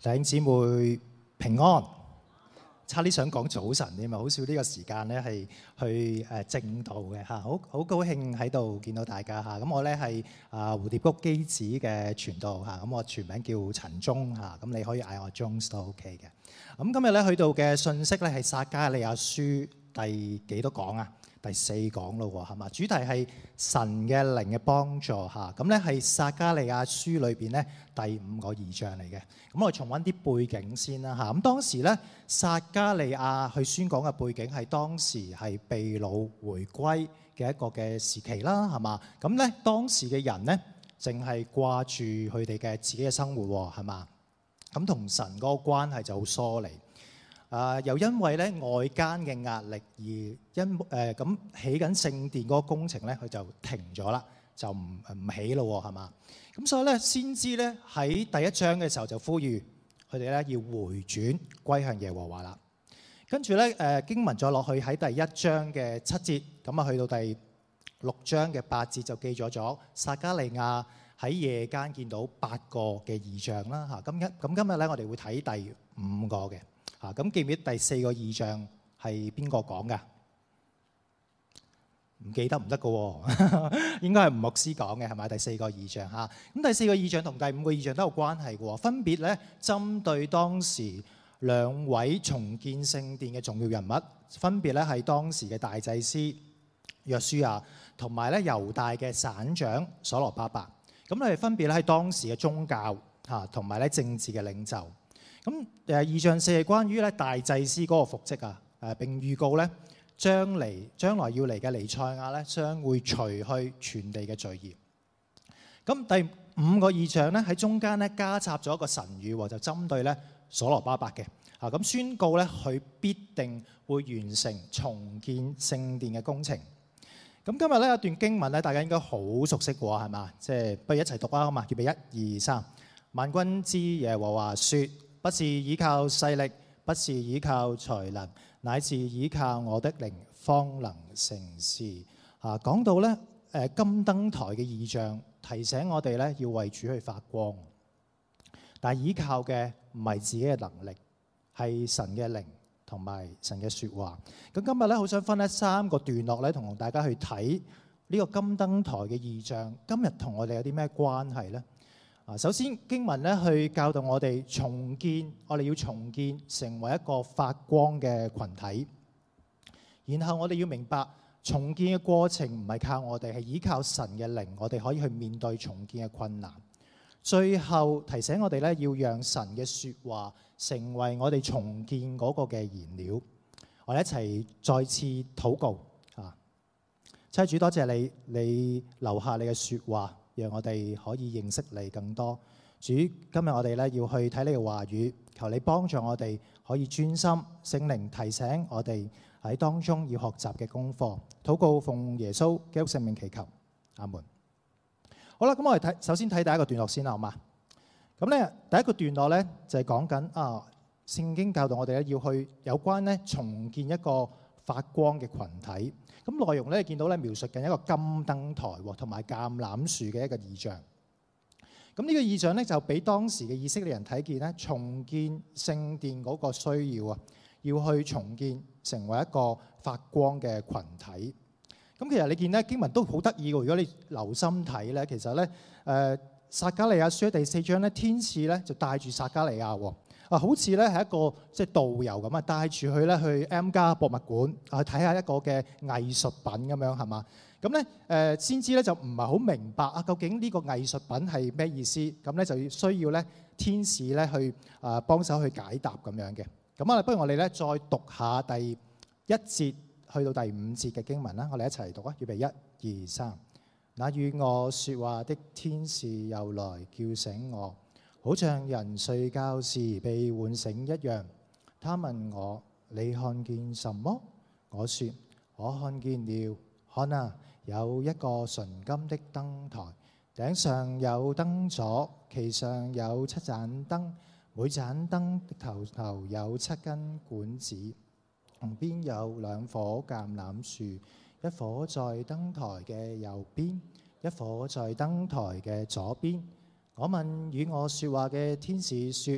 弟兄姊妹平安，差啲想講早晨添啊！好少呢個時間咧係去正道嘅嚇，好高興喺度見到大家嚇。咁我咧係蝴蝶谷基子嘅傳道嚇，咁我全名叫陳忠嚇，咁你可以嗌我 Jones 都 OK 嘅。咁今日咧去到嘅信息咧係撒迦利亞書第幾多講啊？第4講咯喎，係嘛？主題係神嘅靈嘅幫助嚇，咁咧係撒迦利亞書裏邊咧第5個異象嚟嘅。咁我重溫啲背景先啦嚇。咁當時咧撒迦利亞去宣講嘅背景係當時係被擄回歸嘅一個嘅時期啦，係嘛？咁咧當時嘅人咧淨係掛住佢哋嘅自己嘅生活喎，係嘛？咁同神嗰個關係就好疏離。又因為咧外間嘅壓力而咁起緊聖殿嗰個工程咧，佢就停咗啦，就唔起咯喎，係嘛？咁所以咧先知咧喺第1章嘅時候就呼籲佢哋咧要回轉歸向耶和華啦。跟住咧經文再落去喺第1章嘅7節，咁啊去到第6章嘅8節就記咗撒迦利亞喺夜間見到8個嘅異象啦嚇。咁今日咧我哋會睇第5個嘅。咁記唔記得第4個異象係邊個講㗎？唔記得唔得㗎喎，應該係吳牧師講嘅係咪？第4個異象嚇，咁第4個異象同第5個異象都有關係嘅喎，分別咧針對當時2位重建聖殿嘅重要人物，分別咧係當時嘅大祭司約書亞同埋咧猶大嘅省長所羅巴伯。咁佢哋分別咧係當時嘅宗教嚇同埋咧政治嘅領袖。咁異象4係關於咧大祭司嗰個復職啊，並預告咧將來要嚟嘅彌賽亞咧將會除去全地嘅罪孽。咁第5個異象咧喺中間咧加插咗一個神語，就針對咧所羅巴伯嘅咁宣告咧佢必定會完成重建聖殿嘅工程。咁今日咧有段經文咧大家應該好熟悉嘅喎，係嘛？即係不如一齊讀啊，好嘛？預備1、2、3，萬軍之耶和華說。不是依靠勢力，不是依靠才能，乃是依靠我的靈，方能成事。講到咧金燈台嘅異象，提醒我哋咧要為主去發光。但係依靠嘅唔係自己嘅能力，係神嘅靈同埋神嘅説話。咁今日咧好想分咧3個段落咧，同大家去睇呢個金燈台嘅異象。今日同我哋有啲咩關係咧？首先經文咧去教導我哋重建，我哋要重建成為一個發光嘅群體。然後我哋要明白重建嘅過程唔係靠我哋，係依靠神嘅靈，我哋可以去面對重建嘅困難。最後提醒我哋咧要讓神嘅説話成為我哋重建嗰個嘅燃料。我哋一齊再次禱告啊！親主，多謝你，你留下你嘅説話，讓我哋可以認識你更多。主，今日我哋咧要去睇你嘅話語，求你幫助我哋可以專心，聖靈提醒我哋喺當中要學習嘅功課。禱告奉耶穌基督聖名祈求，阿門。好啦，咁我哋首先睇第一個段落先啦，好嘛？咁咧第一個段落咧就係講緊聖經教導我哋咧要去有關咧重建一個發光嘅群體。咁內容咧見到咧描述緊一個金燈台同埋橄欖樹嘅一個異象。咁呢個異象咧就俾當時嘅以色列人睇見咧重建聖殿嗰個需要啊，要去重建成為一個發光嘅群體。咁其實你見咧經文都好得意嘅，如果你留心睇咧，其實咧撒迦利亞書第4章咧，天使咧就帶住撒迦利亞好似咧係一個即係導遊咁啊，帶住佢咧去 M+ 博物館去睇下一個嘅藝術品咁樣係嘛？咁咧先知咧就唔係好明白究竟呢個藝術品係咩意思？咁咧就要需要咧天使咧去幫手去解答咁樣嘅。咁不如我哋咧再讀下第1節去到第5節嘅經文啦，我哋一齊讀啊！預備1、2、3。那與我說話的天使又來叫醒我，好像人睡覺時被喚醒一樣。他問我：你看見什麼？我說：我看見了。看啊，有一個純金的燈台，頂上有燈座，其上有7盞燈，每盞燈的頭頭有7根管子，旁邊有2棵橄欖樹，一棵在燈台嘅右邊，一棵在燈台嘅左邊。我問與我說話嘅天使說：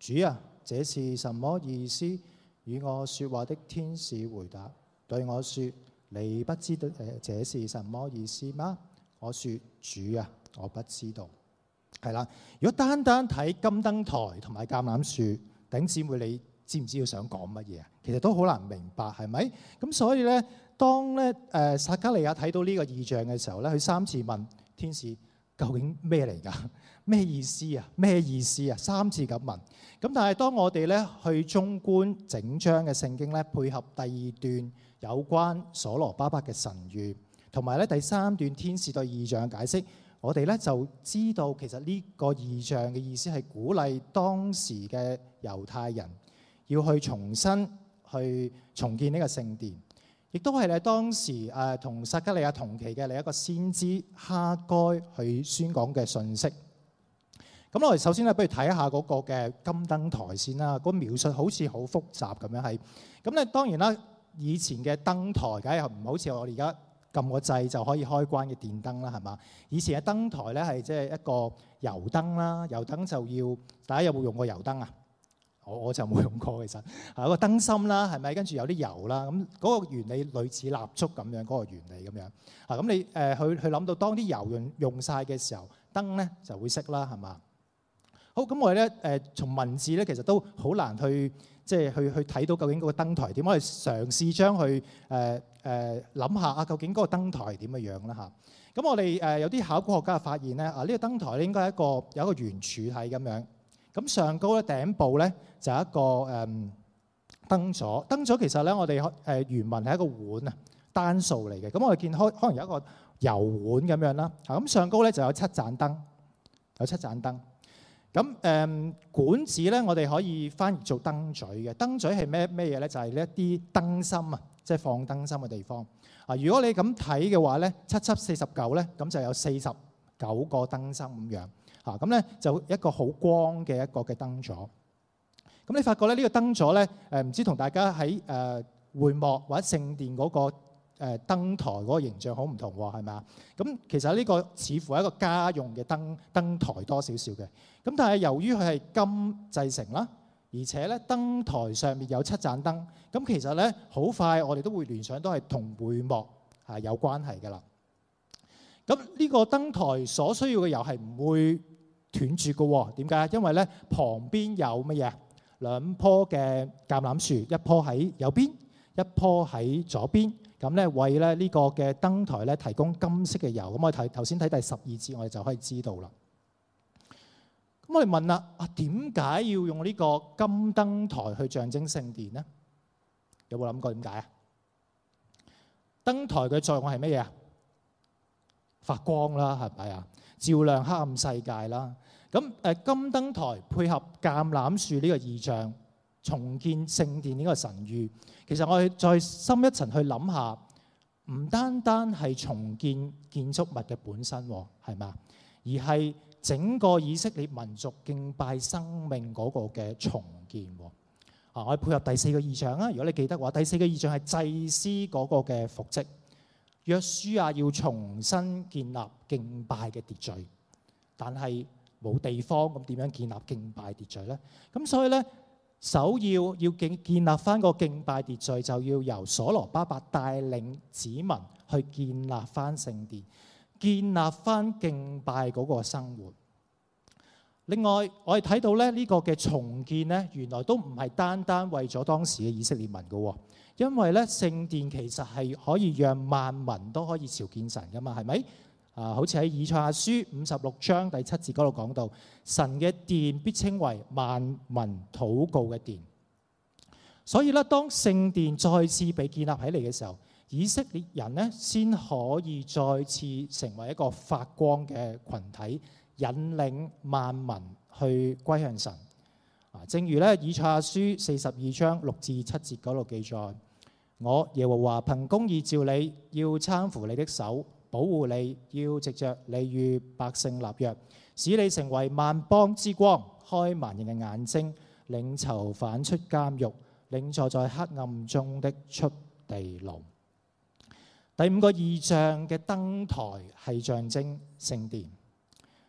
主啊，這是什麼意思？與我說話的天使回答對我說：你不知道這是什麼意思嗎？我說：主啊，我不知道。係啦，如果單單睇金燈台同埋橄欖樹，弟兄姊妹，你知唔知道想講乜嘢啊？其實都好難明白，係咪？咁所以咧，當咧撒迦利亞睇到呢個異象嘅時候咧，佢3次問天使究竟咩嚟㗎？咩意思啊？咩意思啊？3次咁問。咁但係當我哋咧去綜觀整章嘅聖經咧，配合第2段有關所羅巴伯嘅神諭，同埋咧第3段天使對異象嘅解釋，我哋咧就知道其實呢個異象嘅意思係鼓勵當時嘅猶太人要去重新去重建呢個聖殿，亦都係咧當時同撒迦利亞同期嘅另一個先知哈該去宣講嘅信息。咁我哋首先咧，不如睇一下嗰個嘅金燈台先啦。個描述好似好複雜咁樣係。咁咧當然啦，以前嘅燈台梗係唔好似我哋而家撳個掣就可以開關嘅電燈啦，係嘛？以前嘅燈台咧係即係一個油燈啦，油燈就要大家有冇用過油燈啊？我就冇用過其實。有個燈芯啦，係咪？跟住有啲油啦，咁嗰個原理類似蠟燭咁樣，嗰個原理咁樣。咁你去諗到當啲油用晒嘅時候，燈咧就會熄啦，係嘛？好，咁我哋咧從文字咧其實都好難去即係去睇到究竟嗰個燈台點。我哋嘗試將佢諗下啊，究竟嗰個燈台點嘅樣啦嚇。咁我哋有啲考古學家發現咧，呢個燈台咧應該係有一個圓柱體咁樣。咁上高咧頂部咧就係一個燈座。燈座其實咧我哋原文係一個碗啊，單數嚟嘅。咁我哋見可能有一個油碗咁樣啦。咁上高咧就有7盞燈，有7盞燈。咁管子咧，我哋可以翻譯做燈嘴嘅。燈嘴係咩嘢咧？就係呢一啲燈芯啊，即係放燈芯嘅地方。如果你咁睇嘅話咧，7、7、49咧，咁就有49個燈芯咁樣。咁咧就一個好光嘅一個嘅燈座。咁你發覺咧呢個燈座咧，唔知同大家喺會幕或者聖殿嗰個燈台嗰個形象好唔同喎，係咪啊？咁其實呢個似乎係一個家用嘅燈台多少少嘅。咁但係由於佢係金製成啦，而且咧燈台上面有7盞燈，咁其實咧好快我哋都會聯想都係同會幕有關係㗎啦。咁呢個燈台所需要嘅油係唔會斷絕嘅喎。點解？因為咧旁邊有乜嘢？2棵嘅橄欖樹，一棵喺右邊，一棵喺左邊。咁咧為咧呢個嘅燈台咧提供金色嘅油。咁我哋頭先睇第12節，我哋就可以知道啦。咁我哋問啦，點解要用呢個金燈台去象徵聖殿呢？有冇諗過點解啊？燈台嘅作用係乜嘢啊？發光啦，係咪啊？照亮黑暗世界啦。咁金燈台配合橄欖樹呢個異象，重建聖殿呢個神諭。其實我哋再深一層去諗下，唔單單係重建建築物嘅本身，係嘛？而係整個以色列民族敬拜生命嗰個嘅重建。我哋配合第4個異象啊！如果你記得嘅話，第4個異象係祭司嗰個嘅復職。約書亞要重新建立敬拜嘅秩序，但係冇地方，咁點樣建立敬拜秩序咧？咁所以咧，首要建立翻個敬拜秩序，就要由所羅巴伯帶領子民去建立翻聖殿，建立翻敬拜嗰個生活。另外，我哋睇到咧呢個嘅重建咧，原來都唔係單單為咗當時嘅以色列民嘅，因為咧聖殿其實係可以讓萬民都可以朝見神噶嘛，係咪？好似喺以賽亞書56章第7節嗰度講到，神嘅殿必稱為萬民禱告嘅殿。所以咧，當聖殿再次被建立起嚟嘅時候，以色列人咧先可以再次成為一個發光嘅群體，引領萬民去歸向神。正如咧以賽亞書42章6至7節嗰度記載，我耶和華憑公義召你，要攙扶你的手，保護你，要藉着你與百姓立約，使你成為萬邦之光，開盲人嘅眼睛，領囚犯出監獄，領坐在黑暗中的出地牢。第5個異象嘅燈台係象徵聖殿。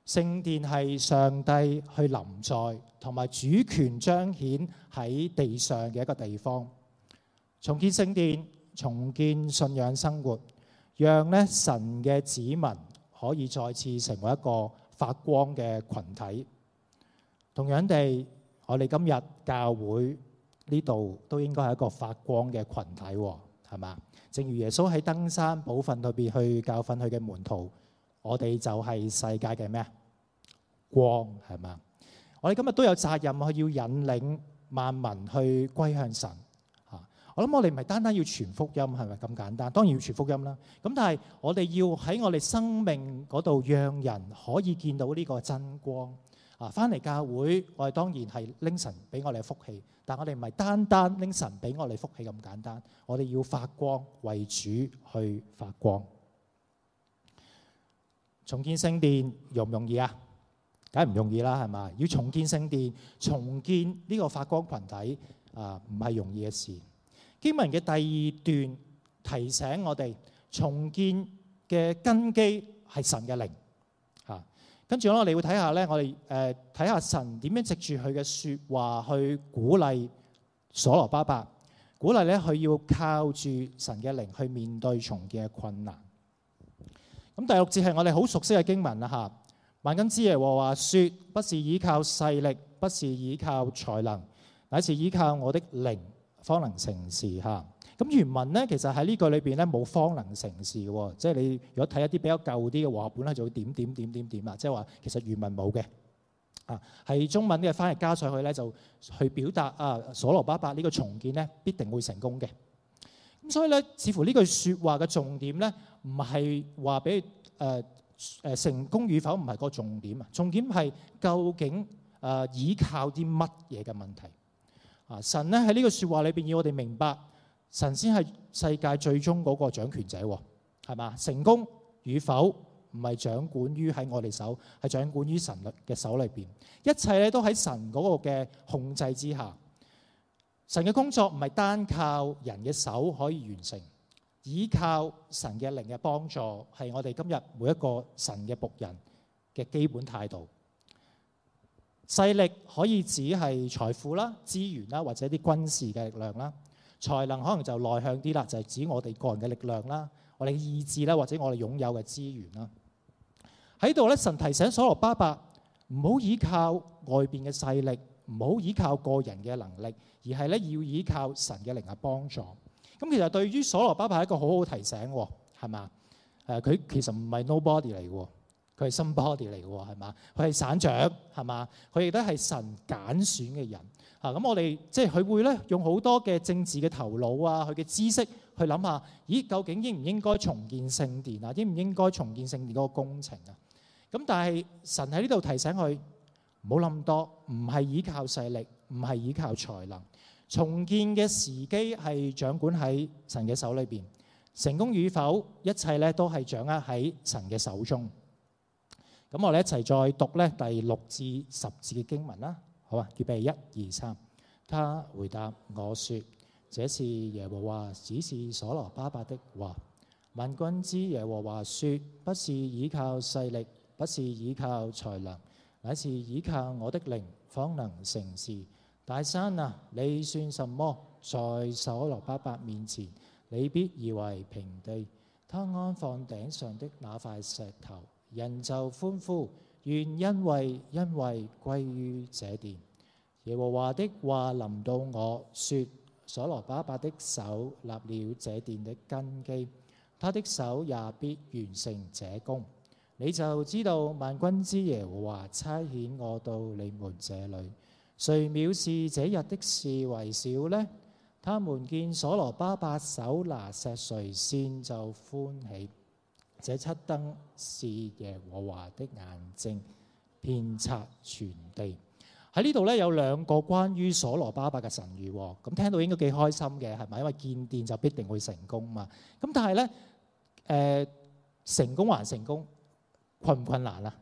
聖殿係上帝去臨在同埋主權彰顯喺地上嘅一個地方。重建聖殿，重建信仰生活，讓咧神嘅子民可以再次成為一個發光嘅群體。同樣地，我哋今日教會呢度都應該係一個發光嘅群體，係嘛？正如耶穌喺登山寶訓裏邊去教訓佢嘅門徒，我哋就係世界嘅咩？光，係嘛？我哋今日都有責任去要引領萬民去歸向神。我諗我哋唔係單單要傳福音，係咪咁簡單？當然要傳福音啦。咁但係我哋要喺我哋生命嗰度，讓人可以見到呢個真光。翻嚟教會，我哋當然係拎神俾我哋嘅福氣，但我哋唔係單單拎神俾我哋福氣咁簡單。我哋要發光，為主去發光。重建聖殿容唔容易啊？梗係唔容易啦，係嘛？要重建聖殿，重建呢個發光群體唔係容易嘅事。經文嘅第二段提醒我哋，重建嘅根基係神嘅靈。跟住我哋會睇下咧，我哋睇下神點樣藉住佢嘅説話去鼓勵所羅巴伯，鼓勵咧佢要靠住神嘅靈去面對重建嘅困難。咁第六節係我哋好熟悉嘅經文啦嚇。萬軍之耶和華說：不是依靠勢力，不是依靠才能，乃是依靠我的靈，方能成事嚇。咁原文咧，其實喺呢句裏邊咧冇方能成事喎，即係你如果睇一啲比較舊啲嘅和合本咧，就會點啊，即係話其實原文冇嘅係中文嘅翻譯加上去咧，就去表達所羅巴伯呢個重建咧必定會成功嘅。咁所以咧，似乎呢句説話嘅重點咧，唔係話俾成功與否唔係個重點啊，重點係究竟依靠啲乜嘢嘅問題神咧喺呢個説話裏邊要我哋明白。神先係世界最終嗰個掌權者，係嘛？成功與否唔係掌管於喺我哋手，係掌管於神嘅手裏邊。一切咧都喺神嗰個嘅控制之下。神嘅工作唔係單靠人嘅手可以完成，依靠神嘅靈嘅幫助係我哋今日每一個神嘅僕人嘅基本態度。勢力可以指係財富啦、資源啦，或者啲軍事嘅力量啦。才能可能就內向啲啦，就係指我哋個人嘅力量啦，我哋嘅意志啦，或者我哋擁有嘅資源啦。喺度咧，神提醒所羅巴伯唔好依靠外邊嘅勢力，唔好依靠個人嘅能力，而係咧要依靠神嘅靈嘅幫助。咁其實對於所羅巴伯係一個好好提醒，係嘛？佢其實唔係 nobody 嚟嘅，佢係 somebody 嚟嘅，係嘛？佢係省長，係嘛？佢亦都係神揀選嘅人。咁我哋即係佢會咧用好多嘅政治嘅頭腦啊，佢嘅知識去諗下，咦，究竟應唔應該重建聖殿啊？應唔應該重建聖殿嗰個工程啊？咁但係神喺呢度提醒佢唔好諗咁多，唔係依靠勢力，唔係依靠才能，重建嘅時機係掌管喺神嘅手裏邊，成功與否，一切咧都係掌握喺神嘅手中。咁我哋一齊再讀咧第6至10節嘅經文啦。好啊，預備1、2、3。他回答我說：這是耶和華指示所羅巴伯的話。萬軍之耶和華說：不是依靠勢力，不是依靠才能，乃是依靠我的靈，方能成事。大山啊，你算什麼？在所羅巴伯面前，你必以為平地。他安放頂上的那塊石頭，人就歡呼。願因為歸於這殿。耶和華的話臨到我說：所羅巴伯的手立了這殿的根基，他的手也必完成這工。你就知道萬軍之耶和華差遣我到你們這裏。誰藐視這日的事為小呢？他們見所羅巴伯手拿石錘線就歡喜。這7燈是耶和華的眼睛，遍察全地。喺呢度咧有2個關於所羅巴伯嘅神諭，咁聽到應該幾開心嘅，係咪？因為建殿就必定會成功嘛。咁但係咧，成功還成功，困唔困難啊？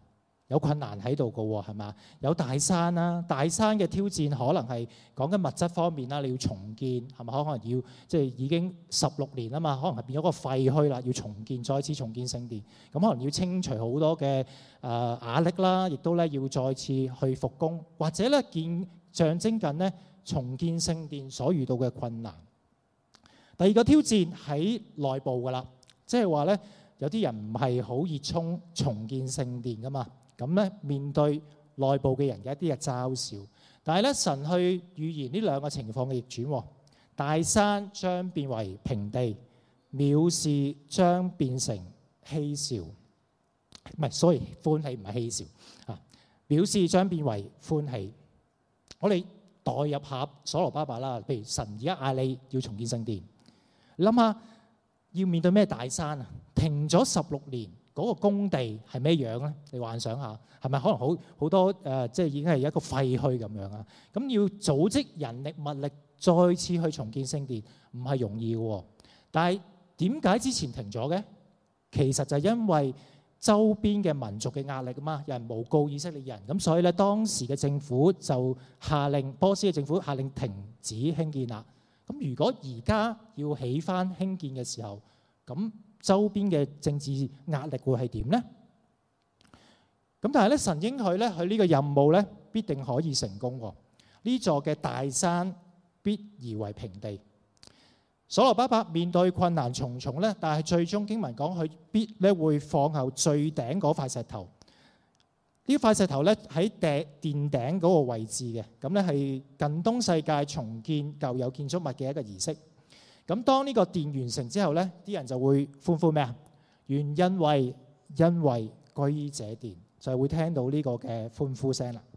有困難喺度嘅喎，係嘛？有大山啦，大山嘅挑戰可能係講緊物質方面啦，你要重建係咪？可能要即係已經16年啊嘛，可能係變咗個廢墟啦，要重建，再次重建聖殿，咁可能要清除好多嘅瓦礫啦，亦都咧要再次去復工，或者咧象徵緊咧重建聖殿所遇到嘅困難。第二個挑戰喺內部㗎啦，即係話咧有啲人唔係好熱衷重建聖殿㗎嘛。咁咧，面對內部嘅人嘅一啲嘅嘲笑，但係咧神去預言呢兩個情況嘅逆轉，大山將變為平地，藐視將變成嬉笑，唔係，sorry，歡喜唔係嬉笑啊，藐視將變為歡喜。我哋代入下所羅巴伯啦，譬如神而家嗌你要重建聖殿，你諗下要面對咩大山啊？停咗16年。嗰個工地係咩樣咧？你幻想下，係咪可能好多即係已經係一個廢墟咁樣啊？咁要組織人力物力再次去重建聖殿，唔係容易嘅喎。但係點解之前停咗嘅？其實就係因為周邊嘅民族嘅壓力啊嘛，有人誣告以色列人，咁所以咧當時嘅政府就下令，波斯嘅政府下令停止興建啦。咁如果而家要起翻興建嘅時候，咁周邊嘅政治壓力會係點呢？咁但係咧，神應許咧，佢呢個任務咧必定可以成功喎。呢座嘅大山必夷為平地。所羅巴伯面對困難重重咧，但係最終經文講佢必咧會放後最頂嗰塊石頭。呢塊石頭咧喺殿頂嗰個位置嘅，咁咧係近東世界重建舊有建築物嘅一個儀式。咁當呢個殿完成之後咧，啲人就會歡呼咩啊？願因為歸於這殿，就係會聽到呢個嘅歡呼聲啦。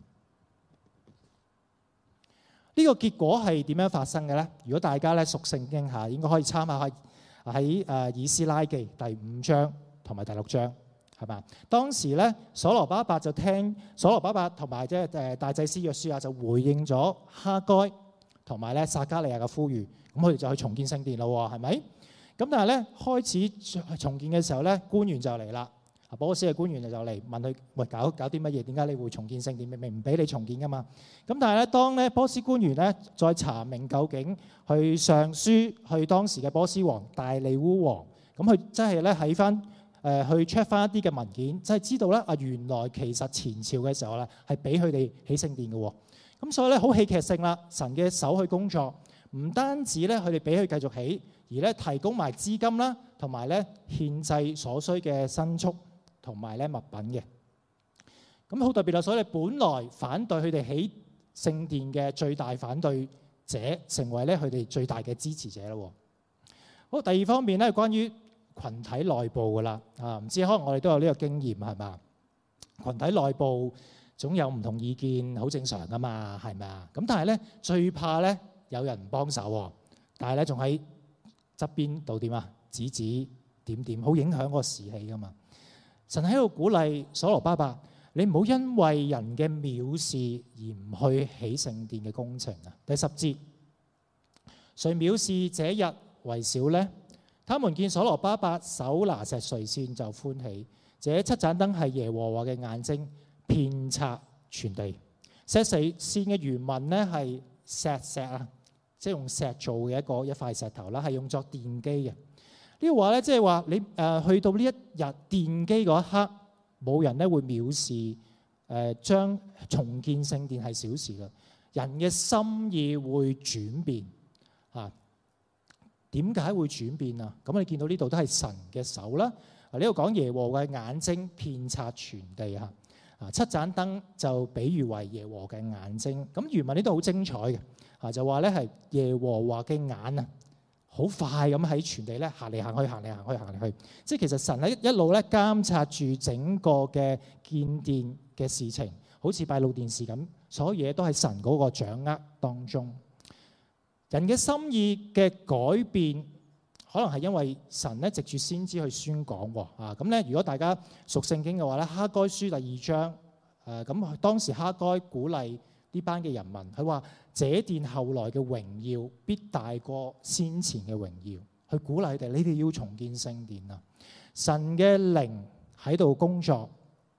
呢個結果係點樣發生嘅咧？如果大家咧熟聖經下，應該可以參考下喺以斯拉記第5章同埋第6章，係嘛？當時咧，所羅巴伯同埋即係大祭司約書亞就回應咗哈該同埋咧撒迦利亞嘅呼籲。咁佢哋就去重建聖殿咯喎，係咪？咁但係咧開始重建嘅時候咧，官員就嚟啦。波斯嘅官員就嚟問佢：喂，搞啲乜嘢？點解你會重建聖殿？明明唔俾你重建噶嘛？咁但係咧，當咧波斯官員咧再查明究竟，去上書去當時嘅波斯王大利烏王，咁佢真係咧喺翻去 check 翻一啲嘅文件，即係知道咧原來其實前朝嘅時候咧係俾佢哋起聖殿嘅喎。咁所以咧好戲劇性啦，神嘅手去工作。唔單止咧，佢哋俾佢繼續起，而咧提供埋資金啦，同埋咧獻祭所需嘅牲畜同埋咧物品嘅。咁好特別啦，所以本來反對佢哋起聖殿嘅最大反對者，成為咧佢哋最大嘅支持者咯。好，第二方面咧，關於群體內部噶啦唔知可能我哋都有呢個經驗係嘛？群體內部總有唔同意見，好正常噶嘛，係咪啊？咁但係咧最怕咧。有人唔幫手喎，但係咧仲喺側邊度點啊？指點，好影響個士氣噶嘛。神喺度鼓勵所羅巴伯，你唔好因為人嘅藐視而唔去起聖殿嘅工程啊。第10節，誰藐視這日為小呢？他們見所羅巴伯手拿石垂線就歡喜。這7盞燈係耶和華嘅眼睛，遍察全地。石垂線嘅原文咧係石啊。即係用石做嘅一塊石頭啦，係用作奠基嘅。呢個話咧，即係話你去到呢一日奠基嗰一刻，冇人咧會藐視將重建聖殿係小事嘅。人嘅心意會轉變啊？點解會轉變啊？咁你見到呢度都係神嘅手啦。呢度講耶和華嘅眼睛遍察全地嚇。7盞燈就比喻為耶和華嘅眼睛。咁原文呢度好精彩嘅。就話咧係耶和華嘅眼啊，好快咁喺全地咧行嚟行去，即係其實神喺一路咧監察住整個嘅建殿嘅事情，好似閉路電視咁，所有嘢都喺神嗰個掌握當中。人嘅心意嘅改變，可能係因為神咧藉住先知去宣講喎。咁咧，如果大家熟聖經嘅話咧，哈該書第2章，咁當時哈該鼓勵呢班嘅人民，佢話：這殿後來嘅榮耀必大過先前嘅榮耀。去鼓勵佢哋，你哋要重建聖殿啊！神嘅靈喺度工作，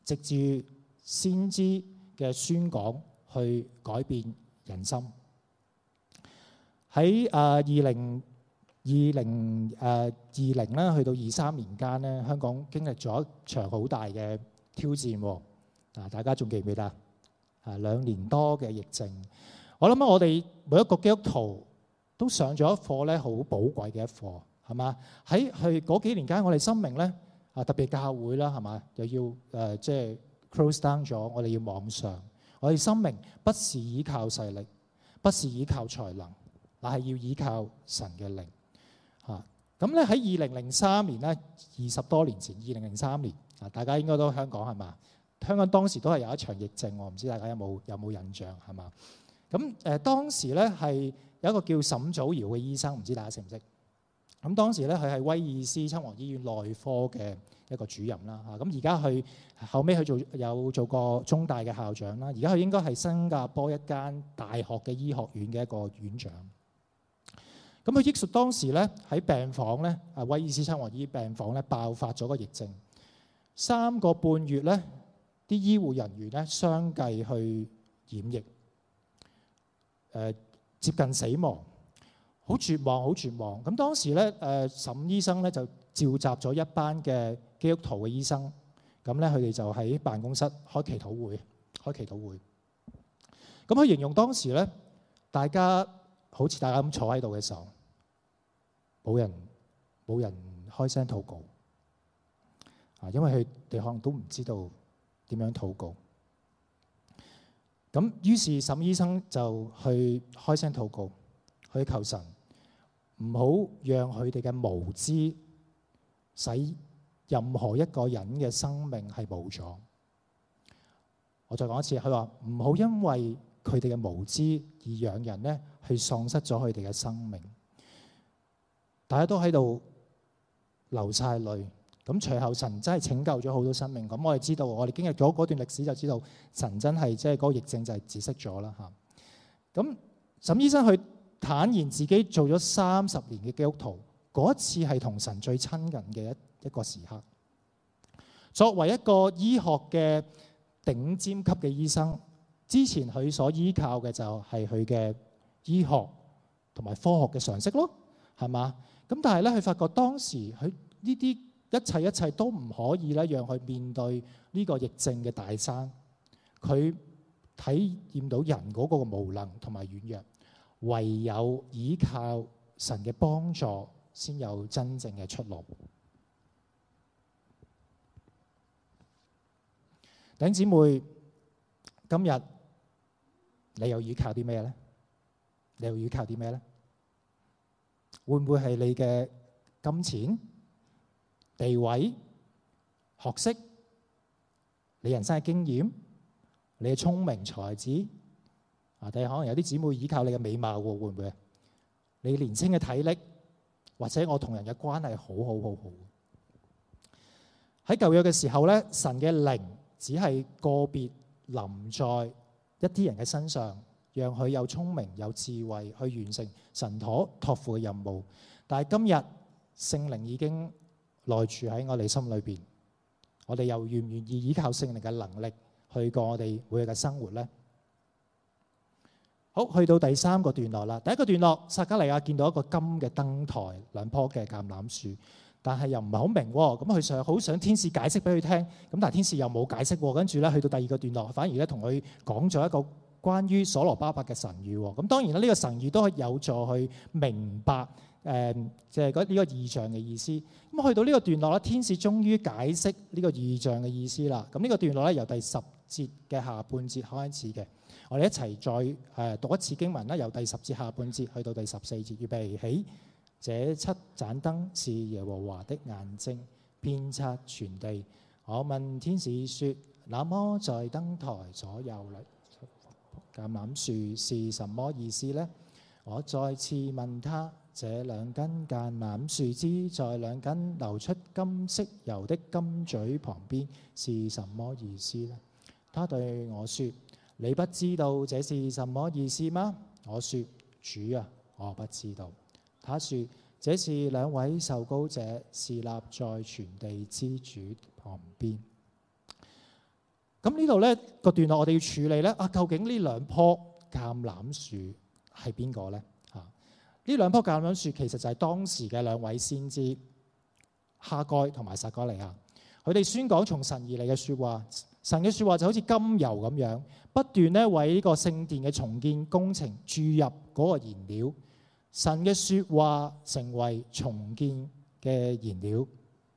藉住先知嘅宣講去改變人心。喺2020啦，去到23年間咧，香港經歷咗一場好大嘅挑戰。大家仲記唔記得？2年多嘅疫症，我諗我哋每一個基督徒都上咗一課咧，好寶貴嘅一課，係嘛？喺去嗰幾年間，我哋生命咧特別教會啦，係嘛？又要即係 close down 咗，我哋要網上，我哋生命不是依靠勢力，不是依靠才能，乃係要依靠神嘅靈。咁咧喺2003年咧，20多年前，2003年大家應該都香港係嘛？香港當時都係有一場疫症，我唔知大家有冇印象係嘛？咁當時咧係有一個叫沈祖堯嘅醫生，唔知大家識唔識？咁當時咧佢係威爾斯親王醫院內科嘅一個主任啦。咁而家佢後尾佢有做過中大嘅校長啦。而家佢應該係新加坡一間大學嘅醫學院嘅一個院長。咁佢憶述當時咧喺病房咧，威爾斯親王醫院病房咧爆發咗個疫症，3個半月咧，啲醫護人員咧相繼去染疫，接近死亡，好絕望，好絕望。咁當時咧，沈醫生咧就召集咗一班嘅基督徒嘅醫生，咁咧佢哋就喺辦公室開祈禱會。咁佢形容當時咧，大家好似大家咁坐喺度嘅時候，冇人開聲禱告，因為佢哋可能都唔知道點樣禱告。咁於是沈醫生就去開聲禱告，去求神唔好讓佢哋嘅無知使任何一個人嘅生命係冇咗。我再講一次，佢話唔好因為佢哋嘅無知而讓人咧去喪失咗佢哋嘅生命。大家都喺度流晒淚。咁隨後神真係拯救咗好多生命。咁我哋知道，我哋經歷咗嗰段歷史就知道，神真係即係嗰個疫症就係止息咗啦嚇。咁沈醫生去坦言自己做咗30年嘅基督徒，嗰一次係同神最親近嘅一個時刻。作為一個醫學嘅頂尖級嘅醫生，之前佢所依靠嘅就係佢嘅醫學同埋科學嘅常識咯，係嘛？咁但係咧，佢發覺當時佢呢啲一切都唔可以咧，讓佢面對呢個疫症嘅大山。佢體驗到人嗰個無能同埋軟弱，唯有依靠神嘅幫助，先有真正嘅出路。弟兄姊妹，今日你又依靠啲咩咧？你又依靠啲咩咧？會唔會係你嘅金錢、地位、學識、你人生嘅經驗、你嘅聰明才智？但係可能有啲姊妹依靠你嘅美貌喎，會唔會？你年輕嘅體力，或者我同人嘅關係好。喺舊約嘅時候咧，神嘅靈只係個別臨在一啲人嘅身上，讓佢有聰明有智慧去完成神託付嘅任務。但係今日聖靈已經內住喺我哋心裏邊，我哋又願唔願意依靠聖靈嘅能力去過我哋每日嘅生活呢？好，去到第3個段落啦。第一個段落，撒迦利亞見到一個金嘅燈台，2棵嘅橄欖樹，但係又唔係好明喎。咁佢好想天使解釋俾佢聽，咁但係天使又冇解釋喎。跟住咧，去到第2個段落，反而咧同佢講咗一個關於所羅巴伯嘅神諭喎。咁當然啦，呢個神諭都有助去明白即係呢個異象嘅意思。咁去到呢個段落咧，天使終於解釋呢個異象嘅意思啦。咁呢個段落咧，由第10節嘅下半節開始嘅。我哋一齊再讀一次經文啦，由第10節下半節去到第14節。預備起，這7盞燈是耶和華的眼睛，遍察全地。我問天使說：那麼在燈台左右橄欖樹是什麼意思呢？我再次問他：這2根橄欖樹枝在2根流出金色油的金嘴旁邊是什麼意思呢？他對我說：你不知道這是什麼意思嗎？我說：主啊，我不知道。他說：這是2位受膏者，侍立在全地之主旁邊。 咁呢度咧個段落我哋要處理咧究竟呢兩棵橄欖樹係邊個咧？呢兩棵橄欖樹其實就係當時嘅兩位先知哈該同埋撒迦利亞，佢哋宣講從神而嚟嘅説話。神嘅説話就好似甘油咁樣，不斷咧為呢個聖殿嘅重建工程注入嗰個燃料。神嘅説話成為重建嘅燃料。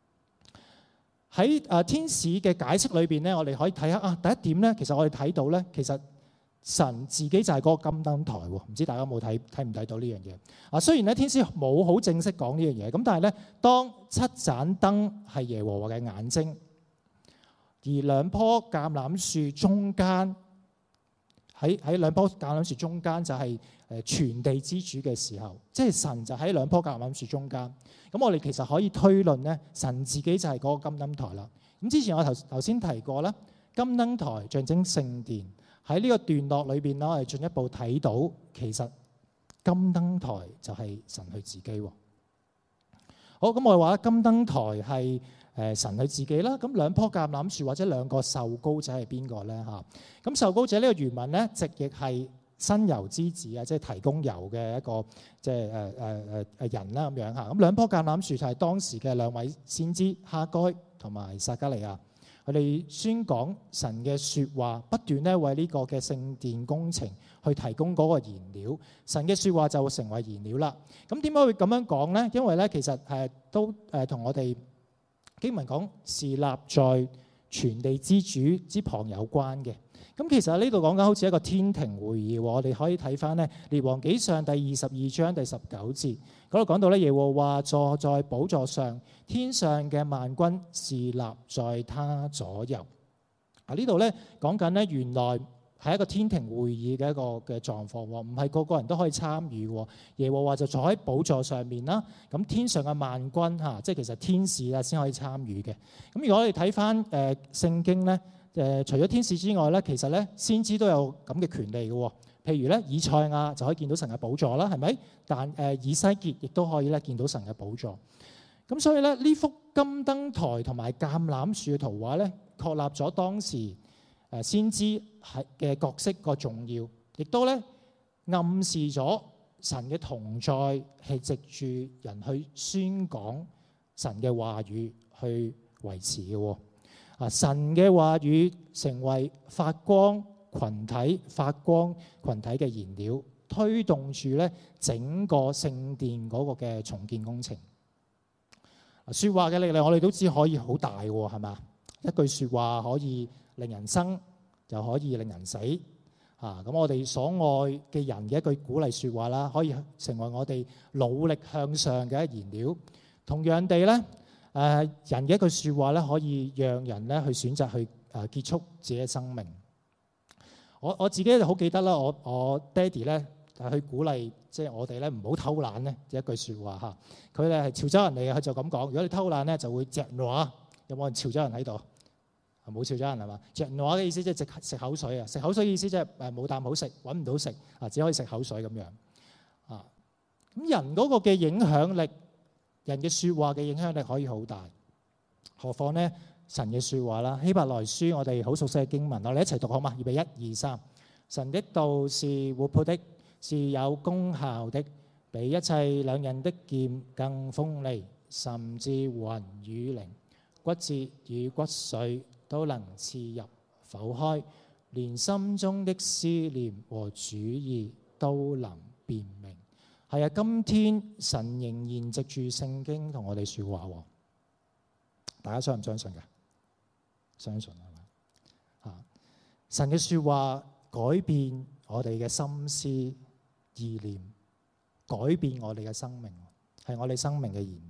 喺天使嘅解釋裏邊咧，我哋可以睇下第一點咧，其實我哋睇到咧，其實神自己就係嗰個金燈台喎。唔知大家有冇睇唔睇到呢樣嘢？雖然咧天使冇好正式講呢樣嘢，咁但係咧，當七盞燈係耶和華嘅眼睛，而兩棵橄欖樹中間喺兩棵橄欖樹中間就係全地之主嘅時候，即係神就喺兩棵橄欖樹中間。咁我哋其實可以推論咧，神自己就係嗰個金燈台啦。咁之前我頭先提過啦，金燈台象徵聖殿。喺呢個段落裏邊咧，我哋進一步睇到其實金燈台就係神佢自己。好，咁我哋話金燈台係神佢自己啦。咁兩棵橄欖樹或者兩個受膏者係邊個咧？咁受膏者呢個原文咧，直譯係新油之子啊，即係提供油嘅一個即係人啦咁樣嚇。咁兩棵橄欖樹就係當時嘅兩位先知哈該同埋撒迦利亞。佢哋宣講神嘅説話，不斷咧為呢個嘅聖殿工程去提供嗰個燃料。神嘅説話就會成為燃料啦。咁點解會咁樣講咧？因為咧其實都同我哋經文講是立在全地之主之旁有關嘅。咁其實呢度講緊好似一個天庭會議，我哋可以睇翻咧《列王紀上》第22章第19節嗰度講到咧，耶和華坐在寶座上，天上嘅萬軍侍立在他左右。呢度咧講緊咧原來係一個天庭會議嘅一個嘅狀況喎，唔係個個人都可以參與喎。耶和華就坐喺寶座上面啦，咁天上嘅萬軍即係其實天使啊先可以參與嘅。咁如果我哋睇翻聖經咧。除咗天使之外咧，其實咧先知都有咁嘅權利嘅。譬如咧，以賽亞就可以見到神嘅寶座啦，係咪？但以西結亦都可以咧見到神嘅寶座。咁所以咧，呢幅金燈台同埋橄欖樹嘅圖畫咧，確立咗當時先知係嘅角色個重要，亦都咧暗示咗神嘅同在係藉住人去宣講神嘅話語去維持嘅。神嘅話語成為發光群體嘅燃料，推動住咧整個聖殿嗰個嘅重建工程。説話嘅力量我哋都知可以好大喎，係嘛？一句説話可以令人生，就可以令人死。咁我哋所愛嘅人嘅一句鼓勵説話啦，可以成為我哋努力向上嘅燃料。同樣地咧。人嘅一句説話咧，可以讓人咧去選擇去結束自己嘅生命。我自己就好記得啦，我爹哋咧去鼓勵即係我哋咧唔好偷懶咧，一句説話嚇。佢咧係潮州人嚟嘅，佢就咁講：如果你偷懶咧，就會隻挪。有冇人潮州人喺度？冇潮州人係嘛？隻挪嘅意思即係食口水啊！食口水嘅意思即係冇啖好食，揾唔到食只可以食口水咁樣。咁人嗰個嘅影響力。人嘅説話嘅影響力可以好大，何況咧神嘅説話啦。希伯來書我哋好熟悉嘅經文，我哋一齊讀好嘛？預備1、2、3。神的道是活潑的，是有功效的，比一切兩刃的劍更鋒利，甚至魂與靈、骨節與骨髓都能刺入剖開，連心中的思念和主意都能辨明。係啊，今天神仍然藉住聖經同我哋説話喎。大家相唔相信嘅？相信係嘛？神嘅説話改變我哋嘅心思意念，改變我哋嘅生命，係我哋生命嘅燃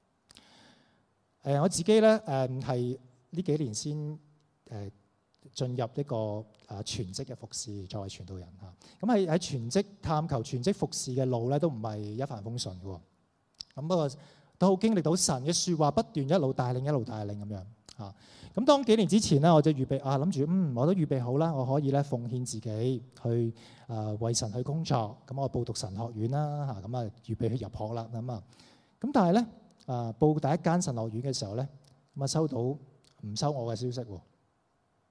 料。我自己咧係呢幾年先進入一個全職嘅服侍，作為傳道人嚇。咁喺全職探求全職服侍嘅路咧，都唔係一帆風順嘅。咁不過都好經歷到神嘅説話不斷一路帶領咁樣嚇。咁當幾年之前咧，我就預備諗住我都預備好啦，我可以咧奉獻自己去為神去工作。咁我報讀神學院啦嚇，咁啊預備去入學啦咁但係咧報第一間神學院嘅時候咧，咁收到唔收我嘅消息喎。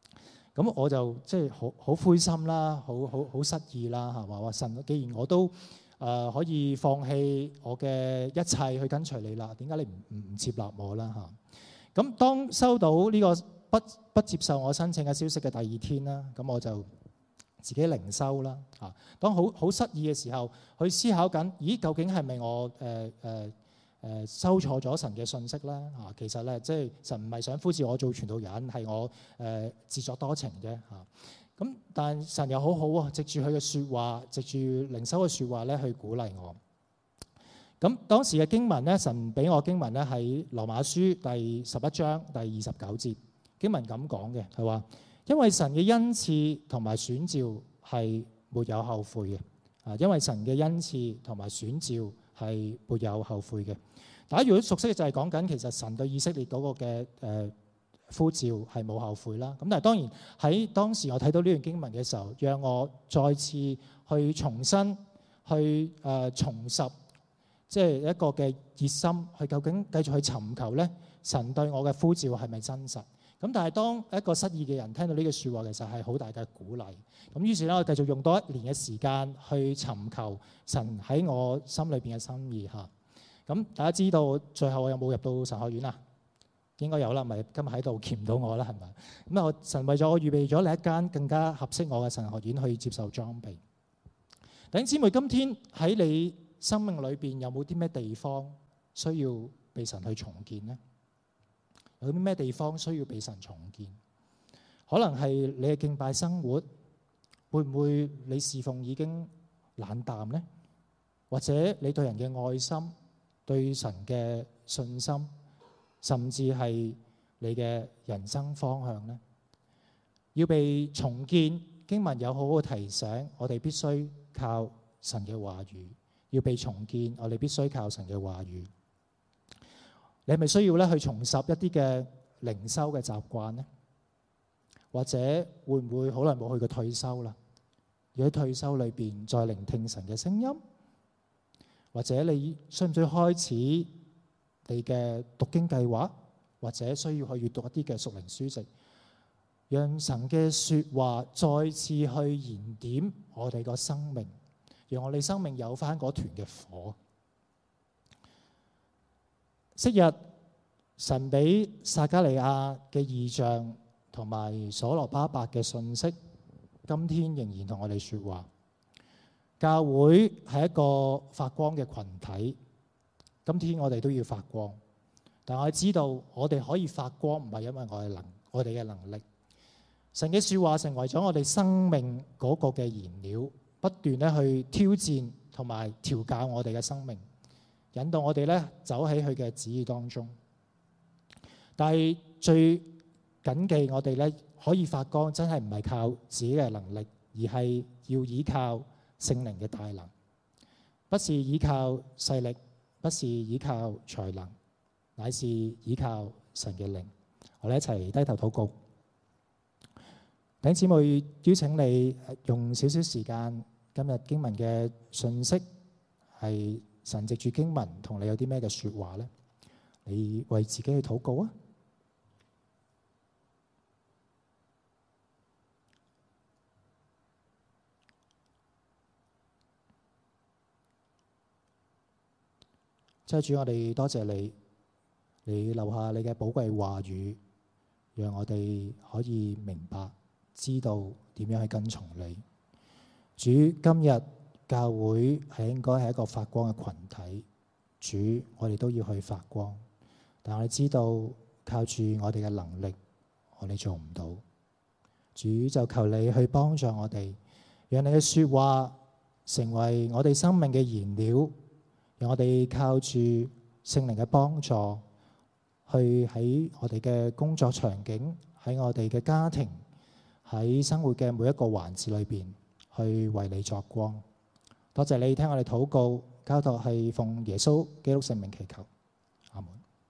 咁我就即係好灰心啦，好失意啦，係嘛？話神，既然我都可以放棄我嘅一切去跟隨你啦，點解你唔接納我啦？嚇！咁當收到呢個不接受我申請嘅消息嘅第二天啦，咁我就自己靈修啦。嚇！當好失意嘅時候，去思考緊，咦？究竟係咪我收錯咗神嘅信息咧？嚇！其實咧，即係神唔係想呼召我做傳道人，係我自作多情啫。嚇！咁但神又好好喎，藉住佢嘅説話，藉住靈修嘅説話咧，去鼓勵我。咁當時嘅經文咧，神俾我經文咧喺羅馬書第11章第29節，經文咁講嘅，係話因為神嘅恩賜同埋選召係沒有後悔嘅。啊，因為神嘅恩賜同埋選召係沒有後悔嘅。大家如果熟悉嘅就係講緊，其實神對以色列嗰個嘅呼召係冇後悔啦。咁但係當然喺當時我睇到呢段經文嘅時候，讓我再次去重新去重拾，即係一個嘅熱心，去究竟繼續去尋求咧神對我嘅呼召係咪真實？咁但係當一個失意嘅人聽到呢句説話，其實係好大嘅鼓勵。咁於是咧，我繼續用多1年嘅時間去尋求神喺我心裏邊嘅心意嚇。咁大家知道最後我有冇入到神學院啊？應該有啦，咪今日喺度見唔到我啦，係咪？咁啊，神為咗我預備咗另一間更加合適我嘅神學院去接受裝備。弟兄姊妹，今天喺你生命裏邊有冇啲咩地方需要被神去重建呢？有啲咩地方需要被神重建？可能係你嘅敬拜生活，會唔會你侍奉已經冷淡呢？或者你對人嘅愛心、對神嘅信心，甚至係你嘅人生方向呢？要被重建，經文有好好提醒，我哋必須靠神嘅話語。要被重建，我哋必須靠神嘅話語。你係咪需要咧去重拾一啲嘅靈修嘅習慣呢？或者會唔會好耐冇去過退修啦？要喺退修裏邊再聆聽神嘅聲音？或者你需唔需要開始你嘅讀經計劃？或者需要去閱讀一啲嘅屬靈書籍，讓神嘅說話再次去燃點我哋個生命，讓我哋生命有翻嗰團嘅火。昔日神俾撒迦利亞嘅異象同埋所羅巴伯嘅信息，今天仍然同我哋說話。教會係一個發光嘅群體，今天我哋都要發光。但我知道我哋可以發光，唔係因為我哋嘅能力。神嘅說話成為咗我哋生命嗰個嘅燃料，不斷咧去挑戰同埋調教我哋嘅生命，引導我哋咧走喺佢嘅旨意當中。但係最謹記，我哋咧可以發光，真係唔係靠自己嘅能力，而係要依靠聖靈嘅大能，不是依靠勢力，不是依靠才能，乃是依靠神嘅靈。我哋一齊低頭禱告。弟兄姊妹，邀請你用少少時間，今日經文嘅信息係神藉住經文同你有啲咩嘅說話呢？你為自己去禱告啊！真係主，我哋多謝你，你留下你嘅寶貴話語，讓我哋可以明白，知道點樣去跟從你。主，今日教會係應該係一個發光嘅群體。主，我哋都要去發光，但我哋知道靠住我哋嘅能力，我哋做唔到。主，就求你去幫助我哋，讓你嘅說話成為我哋生命嘅燃料，讓我哋靠住聖靈嘅幫助，去喺我哋嘅工作場景，喺我哋嘅家庭，喺生活嘅每一個環節裏邊，去為你作光。多謝你聽我哋禱告，交託係奉耶穌基督聖名祈求。